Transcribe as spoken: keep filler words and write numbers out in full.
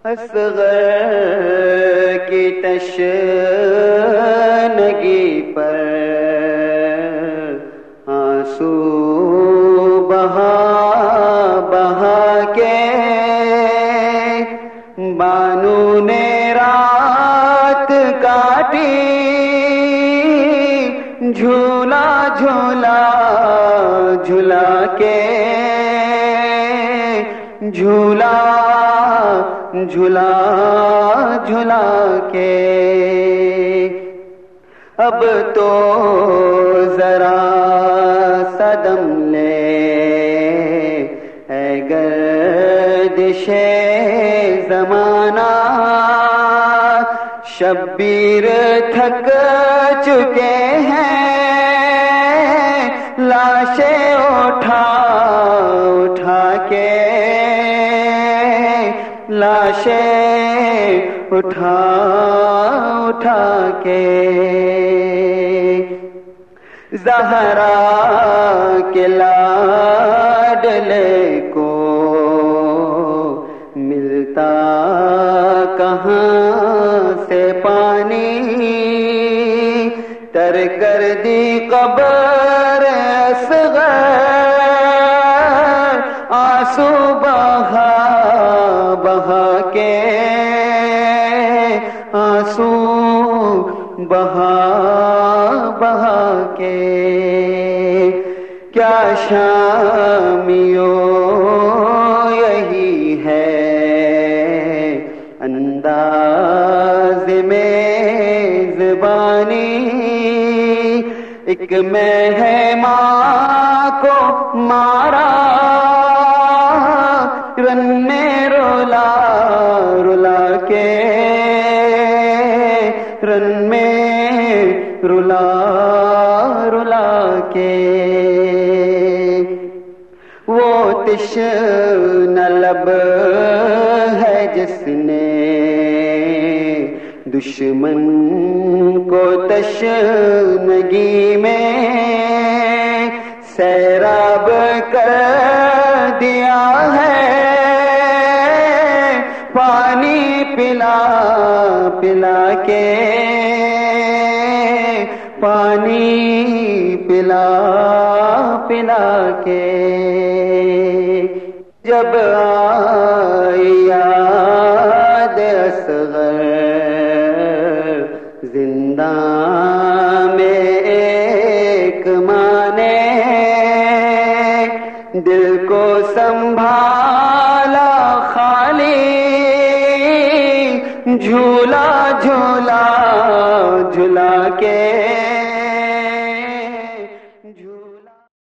اصغر کی تشنگی پر آنسو بہا بہا کے بانو نے رات کاٹی، جھولا جھولا جھولا کے جھولا جھولا جھولا کے۔ اب تو ذرا صدم لے اے گردش زمانہ، شبیر تھک چکے ہیں، لاشیں اٹھا اٹھا کے لاشیں اٹھا اٹھا کے۔ زہرا کے لاڈلے کو ملتا کہاں سے پانی، تر کر دی قبر اصغر، آنسو بہا بہا کے آنسو بہا بہا کے۔ کیا شامیوں یہی ہے انداز میں زبانی، ایک میں ہے ماں کو مارا، رن میں رولا رولا کے رن میں رولا رولا کے۔ وہ تشنہ لب ہے جس نے دشمن کو تشنگی میں سیراب کر دیا ہے، پانی پلا پلا کے پانی پلا پلا کے۔ جب آئی یاد اصغر زندہ میں ایک ماں نے دل کو سنبھالا خالی، جھولا جھولا جھولا کے